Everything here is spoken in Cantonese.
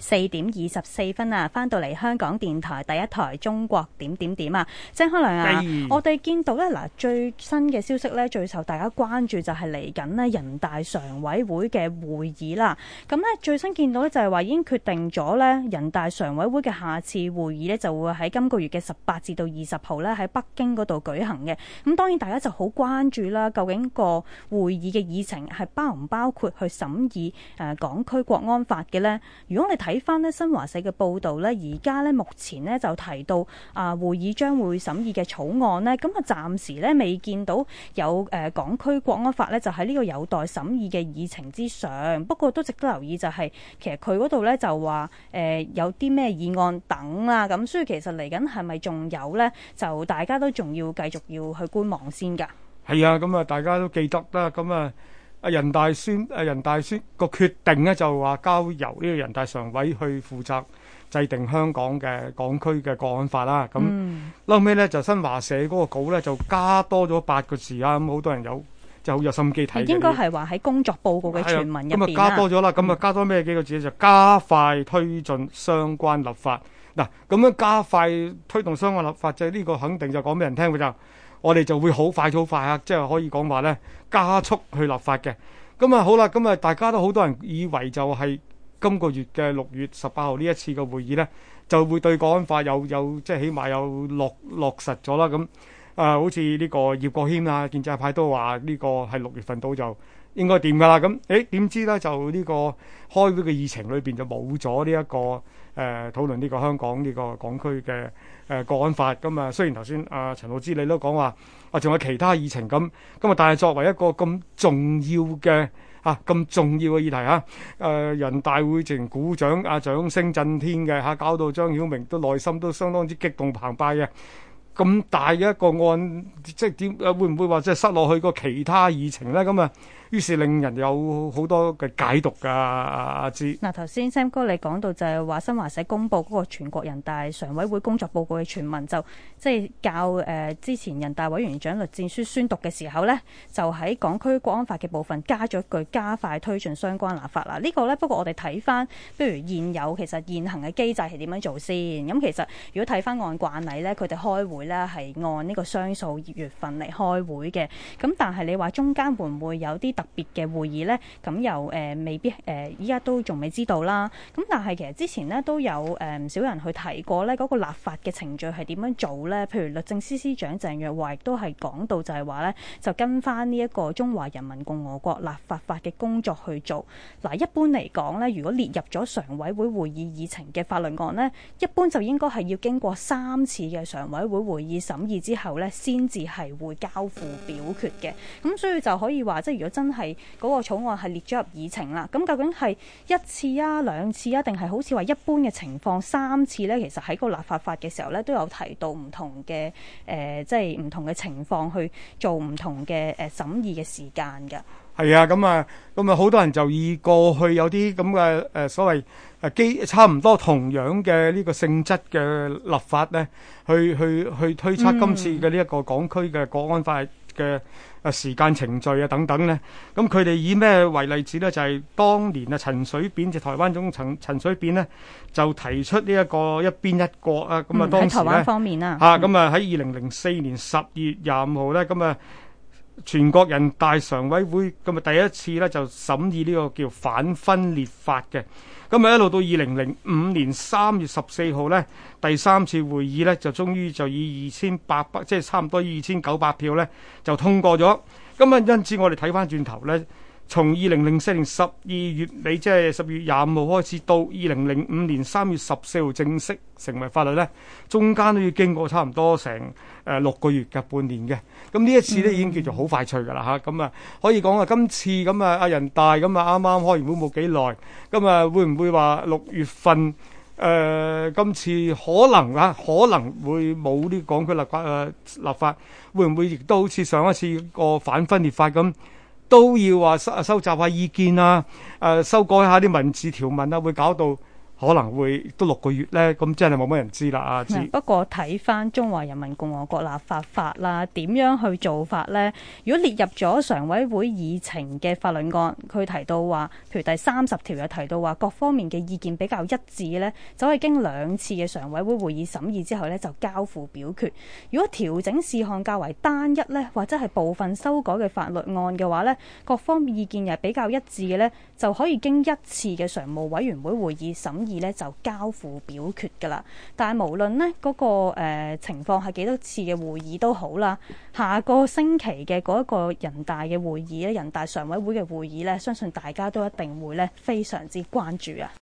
4:24啊，翻到嚟香港電台第一台中國點點點啊，張開良啊，我哋見到咧嗱，最新嘅消息咧，最受大家關注就係嚟緊咧人大常委會嘅會議啦。咁咧最新見到咧就係話已經決定咗咧，人大常委會嘅下次會議咧就會喺今個月嘅18至到20號咧喺北京嗰度舉行嘅。咁當然大家就好關注啦，究竟個會議嘅議程係包唔包括去審議港區國安法嘅呢？如果我哋睇翻呢新華社嘅報導呢，而家呢目前呢就提到會議將會審議嘅草案呢，咁暫時呢未見到有港區國安法呢就喺呢個有待審議嘅議程之上。不過都值得留意就係其實佢嗰度呢就話有啲咩議案等啦，咁所以其實嚟緊係咪仲有呢？就大家都仲要繼續要去觀望先㗎。 係啊，咁大家都記得啦，咁人大宣個決定呢，就話交由呢個人大常委去負責制定香港嘅港區嘅國安法啦。咁後尾呢，就新華社嗰個稿呢，就加多咗8個字啊，咁好多人就好有心機睇。 應該係話喺工作報告嘅全文入邊咁加多咗啦，咁加多咩幾個字就加快推進相關立法。嗱，咁樣加快推動相關立法，就呢個肯定就講俾人聽嘅就。我哋就會好快啊，即係可以講話咧加速去立法嘅。咁好啦，咁大家都好多人以為就係今個月嘅6月18號呢一次嘅會議咧，就會對國安法有即係起碼有落實咗啦。咁好似呢個葉國謙啊，建制派都話呢個係6月份到就應該掂㗎啦。咁點知咧就呢個開會嘅議程裏邊就冇咗呢一個討論呢個香港呢個港區嘅國安法。咁雖然頭先陳浩之你都講話仲有其他議程咁但係作為一個咁重要嘅議題人大會直鼓掌掌聲震天嘅搞到張曉明都內心都相當之激動澎湃嘅。咁大嘅一個案，即係點會唔會話即係塞落去個其他議程咧？咁於是令人有好多嘅解讀㗎。阿芝嗱，頭先 Sam 哥你講到就係話新華社公佈嗰個全國人大常委會工作報告嘅全文，就即係較之前人大委員長栗戰書宣讀嘅時候呢，就喺港區國安法嘅部分加咗一句加快推進相關立法啦。呢個呢，不過我哋睇翻，不如現有其實現行嘅機制係點樣做先？咁其實如果睇翻按慣例呢，佢哋開會呢係按呢個雙數月份嚟開會嘅。咁但係你話中間會唔會有啲特別嘅會議呢？咁又未必依家都仲未知道啦。咁但係其實之前呢都有唔少人去提過呢嗰個立法嘅程序係點樣做呢？譬如律政司司長鄭若驊亦都係講到就係話呢，就跟翻呢一個中華人民共和國立法法嘅工作去做。嗱，一般嚟講呢，如果列入咗常委會會議議程嘅法律案呢，一般就應該係要經過3次嘅常委會會議審議之後呢，先至係會交付表決嘅。咁所以就可以話，即係如果真係嗰個草案係列咗入議程啦，咁究竟係1次啊、2次啊，定係好似話一般嘅情況3次呢？其實喺個立法法嘅時候呢，都有提到唔同嘅即係唔同嘅情況去做唔同嘅審議嘅時間㗎。 係啊，咁好多人就以過去有啲咁嘅所謂差唔多同樣嘅呢個性質嘅立法呢，去推測今次嘅呢一個港區嘅國安法嘅時間程序啊等等呢。咁佢哋以咩為例子呢？就係當年陳水扁即台灣總統陳水扁呢，就提出呢一個一邊一國啊。咁當時喺台灣方面啊， 咁喺2004年10月25號呢，咁全國人大常委會咁第一次咧就審議呢個叫反分裂法嘅。咁一路到2005年3月14號咧，第3次會議咧就終於就以2800即係差唔多2900票咧就通過咗。咁因此我哋睇翻轉頭咧，從2004年12月尾即係10月25號開始，到2005年3月14號正式成為法律咧，中間都要經過差唔多成6個月嘅半年嘅。咁呢一次咧已經叫做好快脆㗎啦嚇。咁可以講今次咁阿人大咁啱啱開完會冇幾耐，咁會唔會話6月份今次可能會冇呢港區立法，會唔會亦都好似上一次個反分裂法咁？都要話收集下意見啊，修改下啲文字條文啊，會搞到可能會都6個月呢？咁真係冇乜人知啦啊！ 不過睇翻中華人民共和國立法法啦，點樣去做法呢？如果列入咗常委會議程嘅法律案，佢提到話，譬如第30條有提到話，各方面嘅意見比較一致呢，就係經2次嘅常委會會議審議之後呢，就交付表決。如果調整事項較為單一呢，或者係部分修改嘅法律案嘅話呢，各方面意見又比較一致嘅呢，就可以經1次嘅常務委員會會議審議呢，就交付表決㗎啦。但係無論呢嗰個情況係幾多次嘅會議都好啦，下個星期嘅嗰一個人大嘅會議咧，人大常委會嘅會議呢，相信大家都一定會呢非常之關注啊。